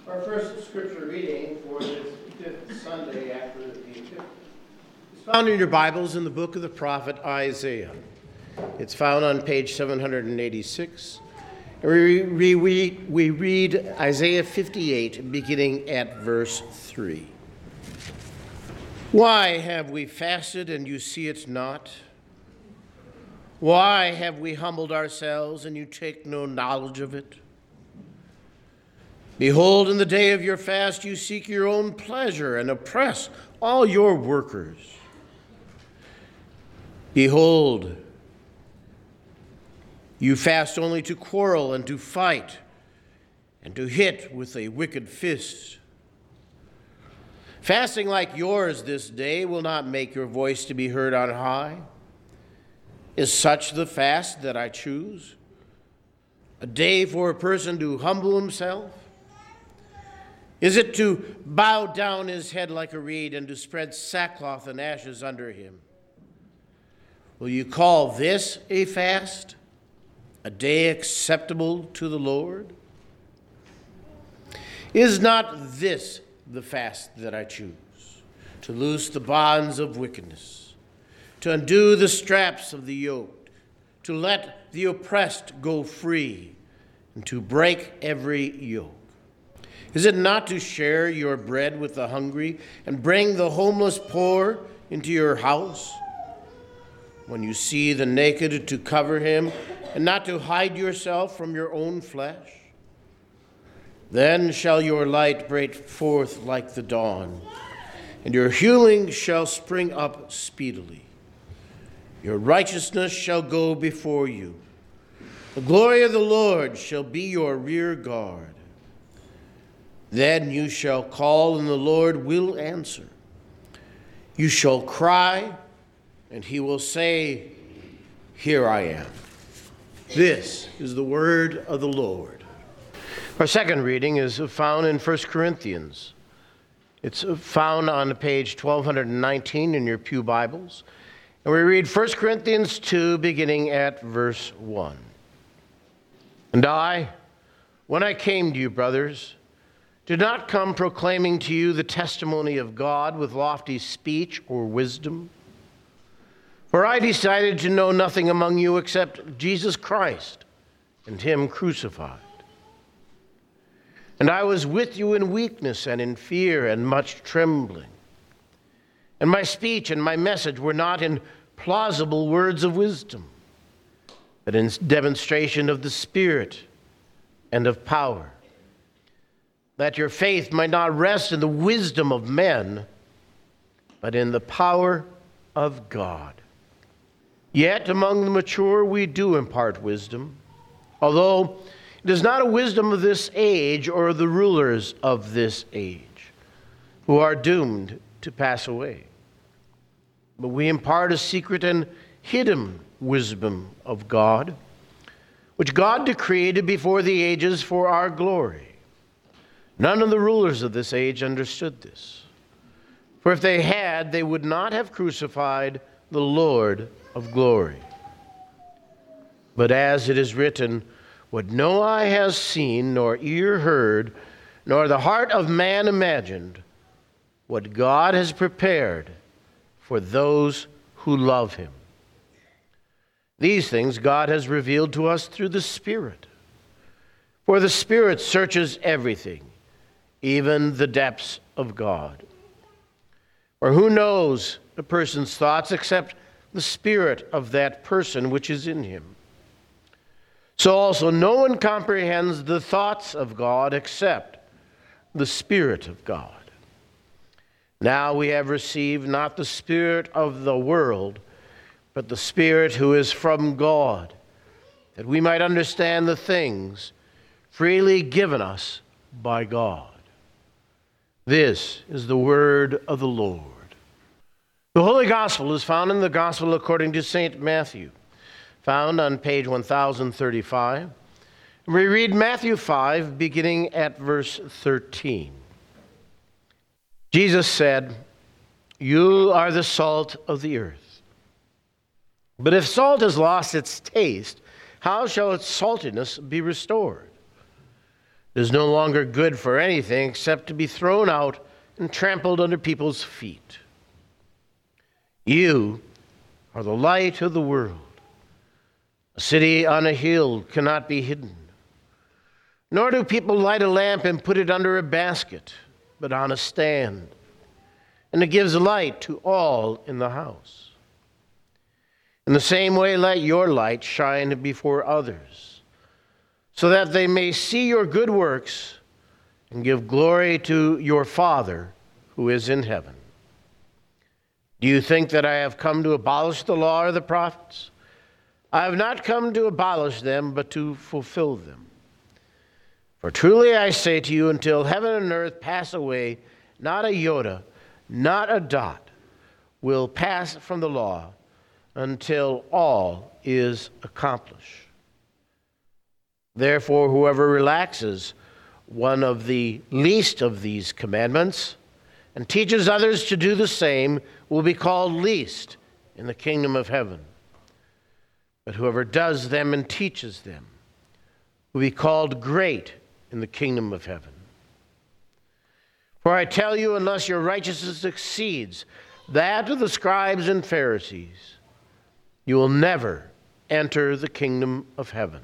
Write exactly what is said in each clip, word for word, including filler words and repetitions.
Our first scripture reading for this fifth Sunday after the Epiphany is found in your Bibles in the book of the prophet Isaiah. It's found on page seven hundred eighty-six. We, we, we, we read Isaiah fifty-eight, beginning at verse three. Why have we fasted and you see it not? Why have we humbled ourselves and you take no knowledge of it? Behold, in the day of your fast you seek your own pleasure and oppress all your workers. Behold, you fast only to quarrel and to fight and to hit with a wicked fist. Fasting like yours this day will not make your voice to be heard on high. Is such the fast that I choose? A day for a person to humble himself? Is it to bow down his head like a reed and to spread sackcloth and ashes under him? Will you call this a fast, a day acceptable to the Lord? Is not this the fast that I choose? To loose the bonds of wickedness, to undo the straps of the yoke, to let the oppressed go free, and to break every yoke. Is it not to share your bread with the hungry and bring the homeless poor into your house? When you see the naked, to cover him and not to hide yourself from your own flesh? Then shall your light break forth like the dawn, and your healing shall spring up speedily. Your righteousness shall go before you. The glory of the Lord shall be your rear guard. Then you shall call, and the Lord will answer. You shall cry, and he will say, Here I am. This is the word of the Lord. Our second reading is found in First Corinthians. It's found on page twelve nineteen in your pew Bibles. And we read First Corinthians two, beginning at verse one. And I, when I came to you, brothers, did not come proclaiming to you the testimony of God with lofty speech or wisdom. For I decided to know nothing among you except Jesus Christ and him crucified. And I was with you in weakness and in fear and much trembling. And my speech and my message were not in plausible words of wisdom, but in demonstration of the Spirit and of power, that your faith might not rest in the wisdom of men, but in the power of God. Yet among the mature we do impart wisdom, although it is not a wisdom of this age or of the rulers of this age, who are doomed to pass away. But we impart a secret and hidden wisdom of God, which God decreed before the ages for our glory. None of the rulers of this age understood this. For if they had, they would not have crucified the Lord of glory. But as it is written, what no eye has seen, nor ear heard, nor the heart of man imagined, what God has prepared for those who love him. These things God has revealed to us through the Spirit. For the Spirit searches everything, even the depths of God. For who knows a person's thoughts except the spirit of that person which is in him? So also no one comprehends the thoughts of God except the Spirit of God. Now we have received not the spirit of the world, but the Spirit who is from God, that we might understand the things freely given us by God. This is the word of the Lord. The Holy Gospel is found in the Gospel according to Saint Matthew, found on page one thousand thirty-five. We read Matthew five, beginning at verse thirteen. Jesus said, You are the salt of the earth. But if salt has lost its taste, how shall its saltiness be restored? It is no longer good for anything except to be thrown out and trampled under people's feet. You are the light of the world. A city on a hill cannot be hidden. Nor do people light a lamp and put it under a basket, but on a stand, and it gives light to all in the house. In the same way, let your light shine before others, so that they may see your good works and give glory to your Father who is in heaven. Do you think that I have come to abolish the law or the prophets? I have not come to abolish them, but to fulfill them. For truly I say to you, until heaven and earth pass away, not a iota, not a dot, will pass from the law until all is accomplished. Therefore, whoever relaxes one of the least of these commandments and teaches others to do the same will be called least in the kingdom of heaven. But whoever does them and teaches them will be called great in the kingdom of heaven. For I tell you, unless your righteousness exceeds that of the scribes and Pharisees, you will never enter the kingdom of heaven.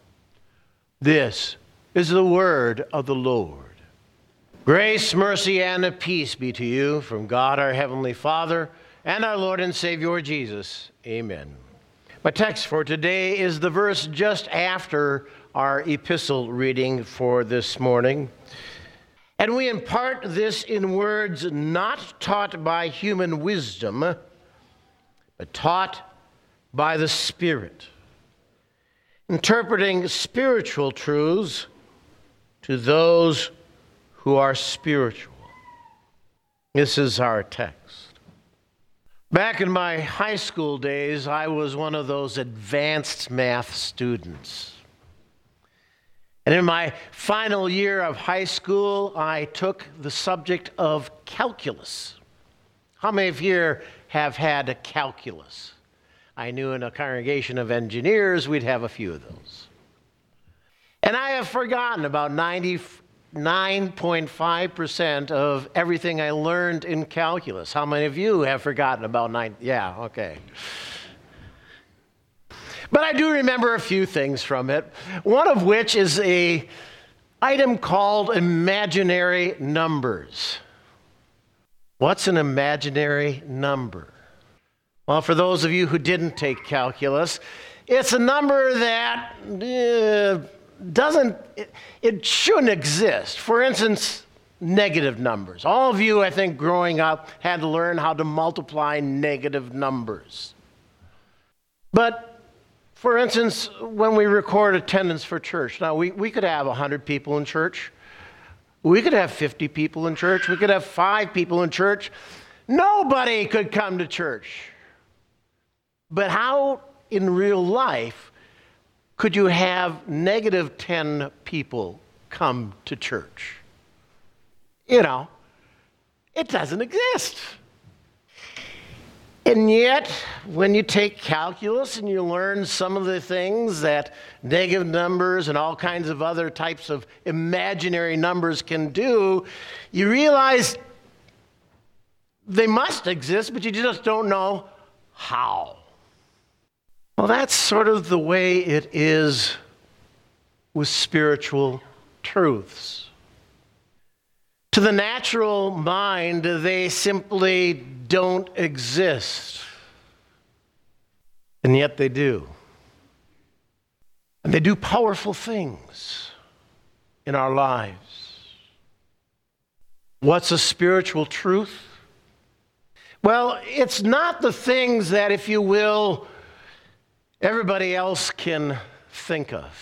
This is the word of the Lord. Grace, mercy, and peace be to you from God our Heavenly Father and our Lord and Savior Jesus. Amen. My text for today is the verse just after our epistle reading for this morning. And we impart this in words not taught by human wisdom, but taught by the Spirit, interpreting spiritual truths to those who are spiritual. This is our text. Back in my high school days, I was one of those advanced math students. And in my final year of high school, I took the subject of calculus. How many of you have had a calculus? I knew in a congregation of engineers, we'd have a few of those. And I have forgotten about ninety-nine point five percent of everything I learned in calculus. How many of you have forgotten about nine? Yeah, okay. But I do remember a few things from it, one of which is a item called imaginary numbers. What's an imaginary number? Well, for those of you who didn't take calculus, it's a number that uh, doesn't, it, it shouldn't exist. For instance, negative numbers. All of you, I think, growing up had to learn how to multiply negative numbers. But for instance, when we record attendance for church, now we, we could have one hundred people in church. We could have fifty people in church. We could have five people in church. Nobody could come to church. But how in real life could you have negative ten people come to church? You know, it doesn't exist. And yet, when you take calculus and you learn some of the things that negative numbers and all kinds of other types of imaginary numbers can do, you realize they must exist, but you just don't know how. Well, that's sort of the way it is with spiritual truths. To the natural mind, they simply don't exist. And yet they do. And they do powerful things in our lives. What's a spiritual truth? Well, it's not the things that, if you will, everybody else can think of.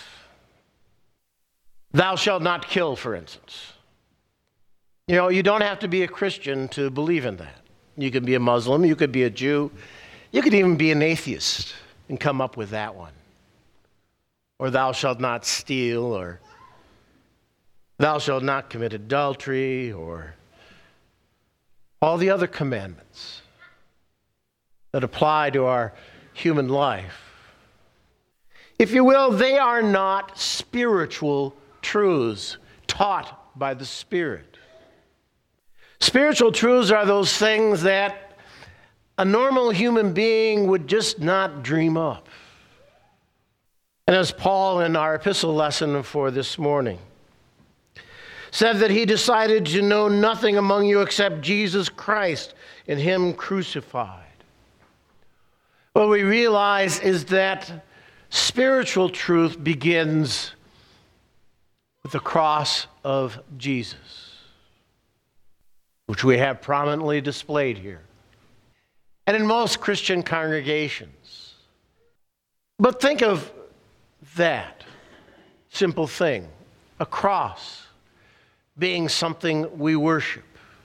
Thou shalt not kill, for instance. You know, you don't have to be a Christian to believe in that. You could be a Muslim, you could be a Jew, you could even be an atheist and come up with that one. Or thou shalt not steal, or thou shalt not commit adultery, or all the other commandments that apply to our human life. If you will, they are not spiritual truths taught by the Spirit. Spiritual truths are those things that a normal human being would just not dream up. And as Paul in our epistle lesson for this morning said that he decided to know nothing among you except Jesus Christ and Him crucified. What we realize is that spiritual truth begins with the cross of Jesus, which we have prominently displayed here, and in most Christian congregations. But think of that simple thing, a cross, being something we worship.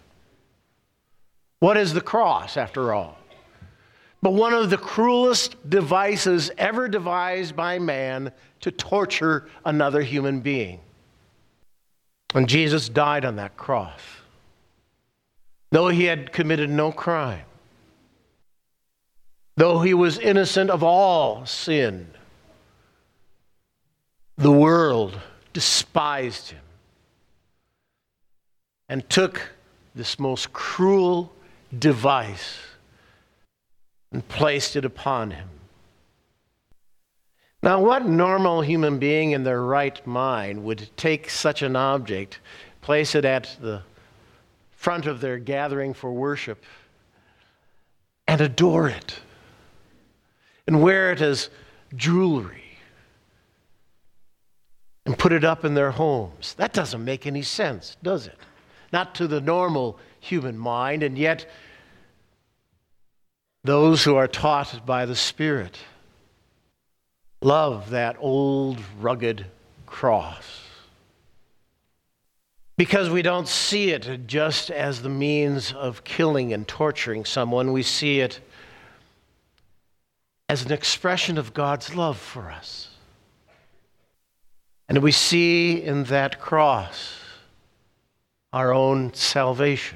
What is the cross, after all? But one of the cruelest devices ever devised by man to torture another human being. And Jesus died on that cross, though He had committed no crime, though He was innocent of all sin. The world despised Him and took this most cruel device and placed it upon Him. Now, what normal human being in their right mind would take such an object, place it at the front of their gathering for worship, and adore it, and wear it as jewelry, and put it up in their homes? That doesn't make any sense, does it? Not to the normal human mind, and yet those who are taught by the Spirit love that old rugged cross, because we don't see it just as the means of killing and torturing someone. We see it as an expression of God's love for us. And we see in that cross our own salvation.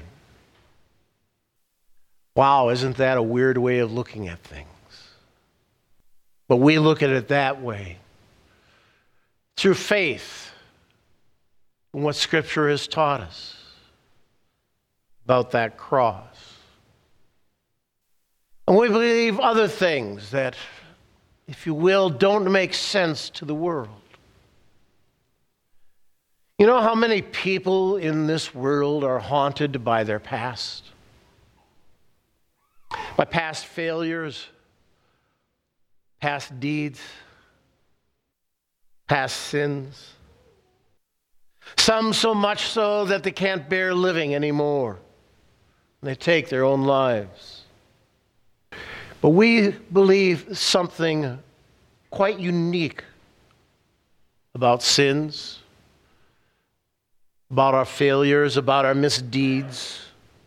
Wow, isn't that a weird way of looking at things? But we look at it that way, through faith in what Scripture has taught us about that cross. And we believe other things that, if you will, don't make sense to the world. You know how many people in this world are haunted by their past? By past failures, past deeds, past sins. Some so much so that they can't bear living anymore. They take their own lives. But we believe something quite unique about sins, about our failures, about our misdeeds.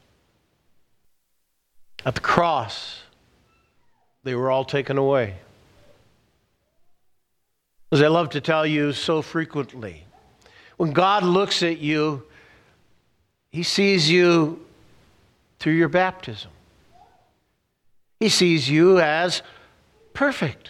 At the cross, they were all taken away. As I love to tell you so frequently, when God looks at you, He sees you through your baptism. He sees you as perfect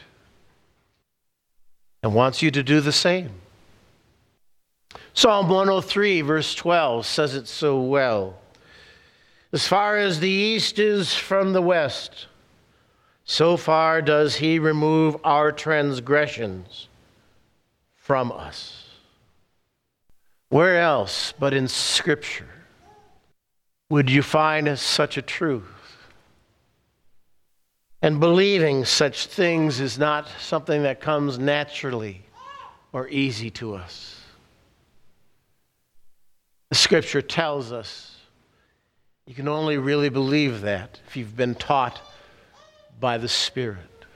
and wants you to do the same. Psalm one oh three, verse twelve, says it so well. As far as the east is from the west, so far does He remove our transgressions from us. Where else but in Scripture would you find such a truth? And believing such things is not something that comes naturally or easy to us. The Scripture tells us you can only really believe that if you've been taught by the Spirit.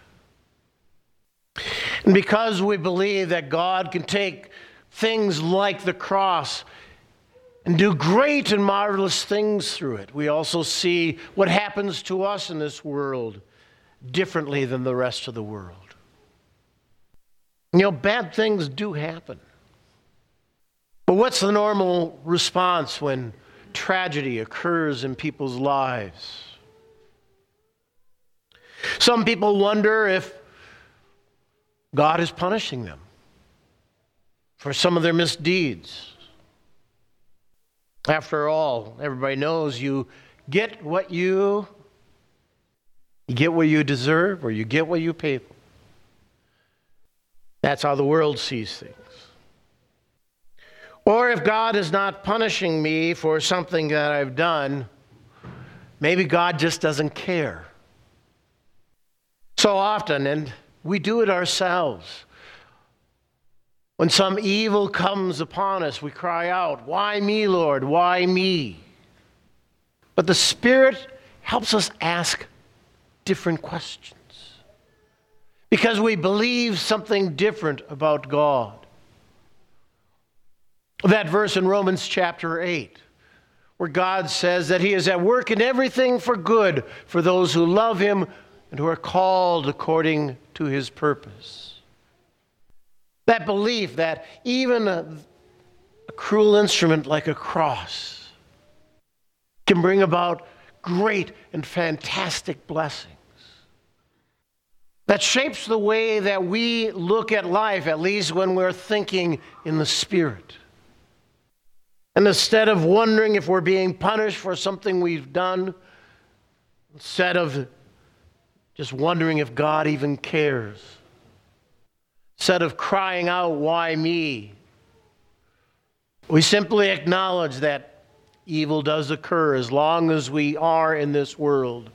And because we believe that God can take things like the cross and do great and marvelous things through it, we also see what happens to us in this world differently than the rest of the world. You know, bad things do happen. But what's the normal response when tragedy occurs in people's lives? Some people wonder if God is punishing them for some of their misdeeds. After all, everybody knows you get what you, you get what you deserve, or you get what you pay for. That's how the world sees things. Or if God is not punishing me for something that I've done, maybe God just doesn't care. So often, and we do it ourselves, when some evil comes upon us, we cry out, "Why me, Lord? Why me?" But the Spirit helps us ask different questions because we believe something different about God. That verse in Romans chapter eight, where God says that He is at work in everything for good for those who love Him and who are called according to His purpose. That belief that even a, a cruel instrument like a cross can bring about great and fantastic blessings. That shapes the way that we look at life, at least when we're thinking in the Spirit. And instead of wondering if we're being punished for something we've done, instead of just wondering if God even cares, instead of crying out, "Why me?" we simply acknowledge that evil does occur as long as we are in this world.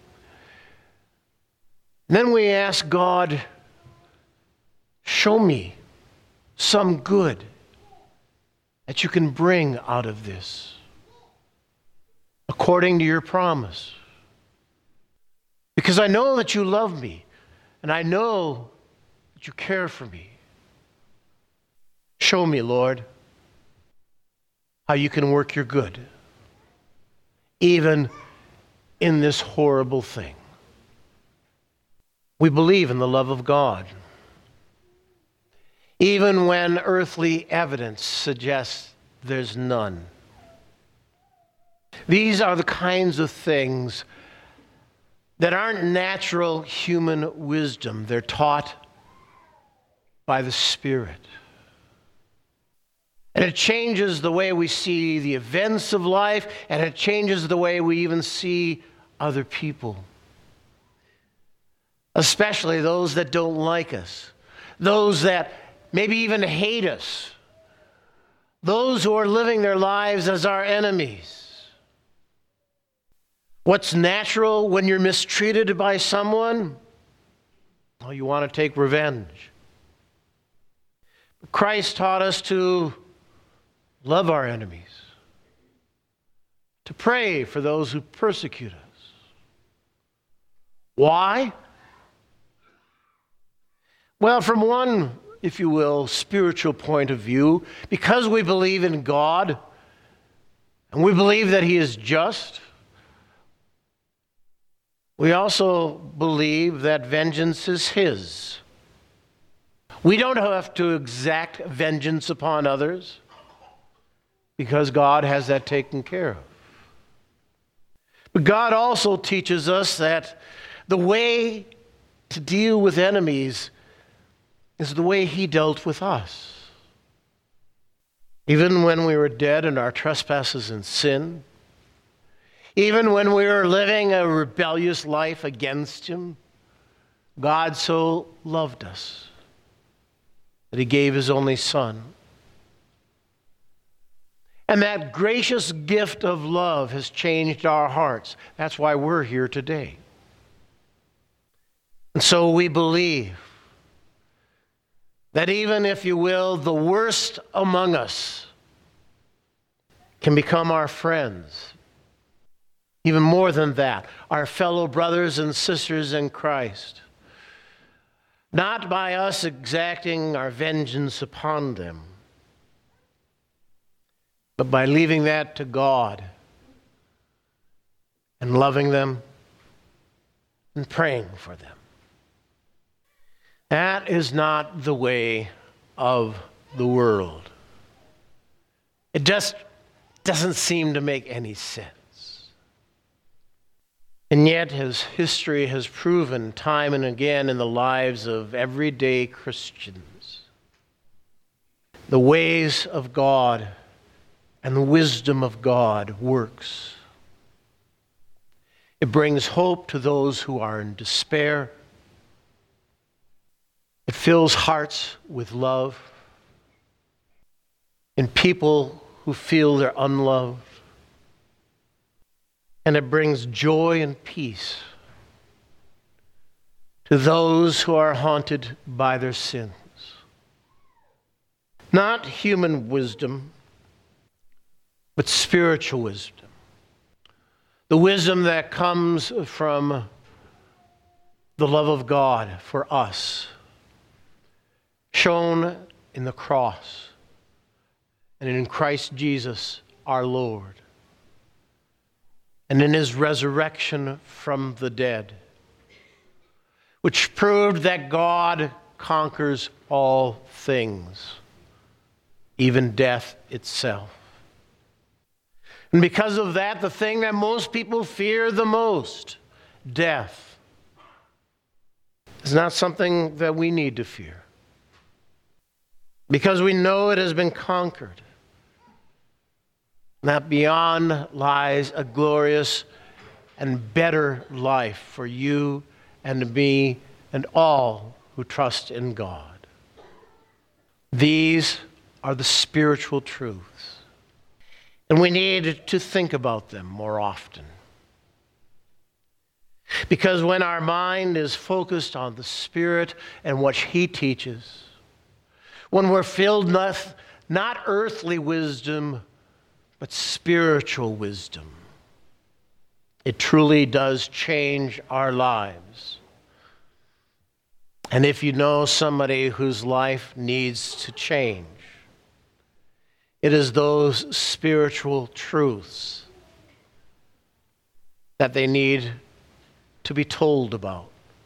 And then we ask God, show me some good that you can bring out of this according to your promise. Because I know that you love me, and I know that you care for me. Show me, Lord, how you can work your good, even in this horrible thing. We believe in the love of God, even when earthly evidence suggests there's none. These are the kinds of things that aren't natural human wisdom. They're taught by the Spirit. And it changes the way we see the events of life, and it changes the way we even see other people. Especially those that don't like us, those that maybe even hate us, those who are living their lives as our enemies. What's natural when you're mistreated by someone? Well, you want to take revenge. Christ taught us to love our enemies, to pray for those who persecute us. Why? Well, from one, if you will, spiritual point of view, because we believe in God and we believe that He is just, we also believe that vengeance is His. We don't have to exact vengeance upon others because God has that taken care of. But God also teaches us that the way to deal with enemies is the way He dealt with us. Even when we were dead in our trespasses and sin, even when we were living a rebellious life against Him, God so loved us that He gave His only Son. And that gracious gift of love has changed our hearts. That's why we're here today. And so we believe that even, if you will, the worst among us can become our friends. Even more than that, our fellow brothers and sisters in Christ. Not by us exacting our vengeance upon them, but by leaving that to God and loving them and praying for them. That is not the way of the world. It just doesn't seem to make any sense. And yet, as history has proven time and again in the lives of everyday Christians, the ways of God and the wisdom of God works. It brings hope to those who are in despair. It fills hearts with love in people who feel they're unloved. And it brings joy and peace to those who are haunted by their sins. Not human wisdom, but spiritual wisdom. The wisdom that comes from the love of God for us, shown in the cross and in Christ Jesus our Lord, and in his resurrection from the dead, which proved that God conquers all things, even death itself. And because of that, the thing that most people fear the most, death, is not something that we need to fear. Because we know it has been conquered. That beyond lies a glorious and better life for you and me and all who trust in God. These are the spiritual truths. And we need to think about them more often. Because when our mind is focused on the Spirit and what He teaches, when we're filled with not earthly wisdom, but spiritual wisdom, it truly does change our lives. And if you know somebody whose life needs to change, it is those spiritual truths that they need to be told about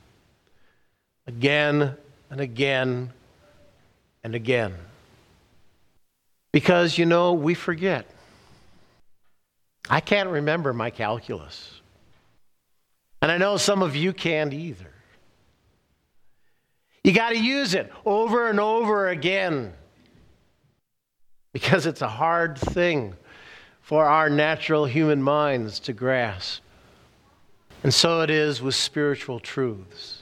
again and again and again. Because, you know, we forget. I can't remember my calculus. And I know some of you can't either. You got to use it over and over again. Because it's a hard thing for our natural human minds to grasp. And so it is with spiritual truths.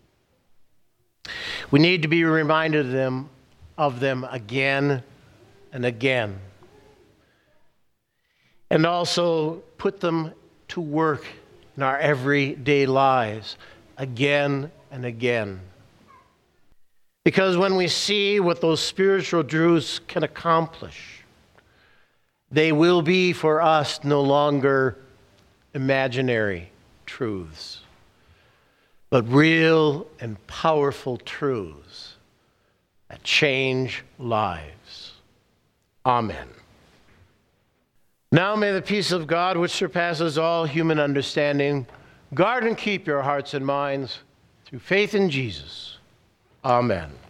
We need to be reminded of them, of them again and again. And also put them to work in our everyday lives again and again. Because when we see what those spiritual truths can accomplish, they will be for us no longer imaginary truths, but real and powerful truths that change lives. Amen. Now may the peace of God, which surpasses all human understanding, guard and keep your hearts and minds through faith in Jesus. Amen.